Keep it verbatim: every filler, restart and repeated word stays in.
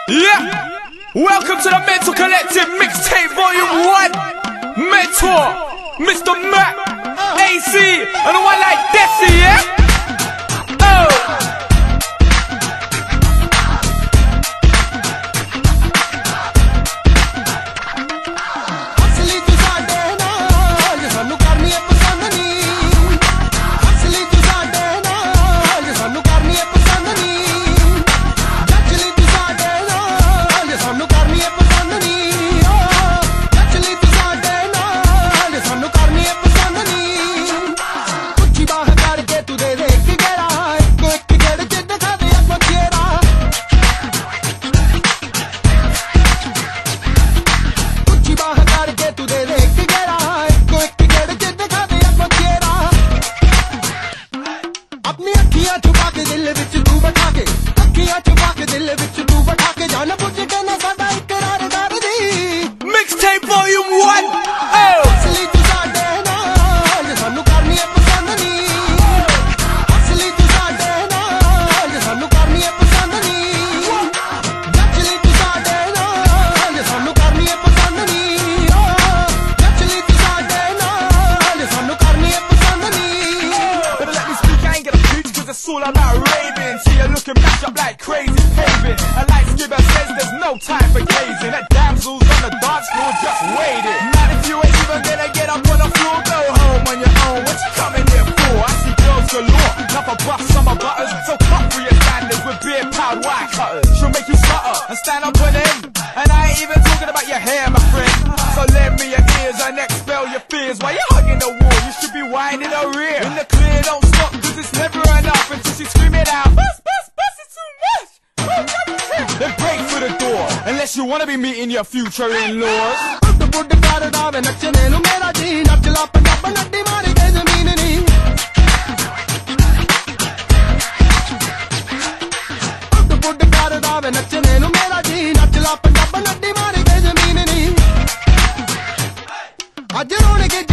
Yeah! Welcome to the Mental Collective Mixtape Volume one! Mentor, Mister Mac, A C, and one like Desi, yeah? Oh! Mixtape Volume one! Oh! It's all about raving. See you looking back up like crazy paving. A light skipper says there's no time for gazing. That damsel's on the dance floor just waiting. Not if you ain't even gonna get up on the floor. Go home on your own. What you coming here for? I see girls galore. Enough of buff, summer butters. So cut for your standards with beer powered wire cutters. She'll make you stutter and stand up on them. And I ain't even talking about your hair, my friend. So lend me your ears and expel your fears. While you're hugging the wall, you should be winding her rear. In the clear, don't stop, cause it's never enough until she scream it out. Bust, bust, bust, it's too much. Then break for the door, unless you wanna be meeting your future in-laws. I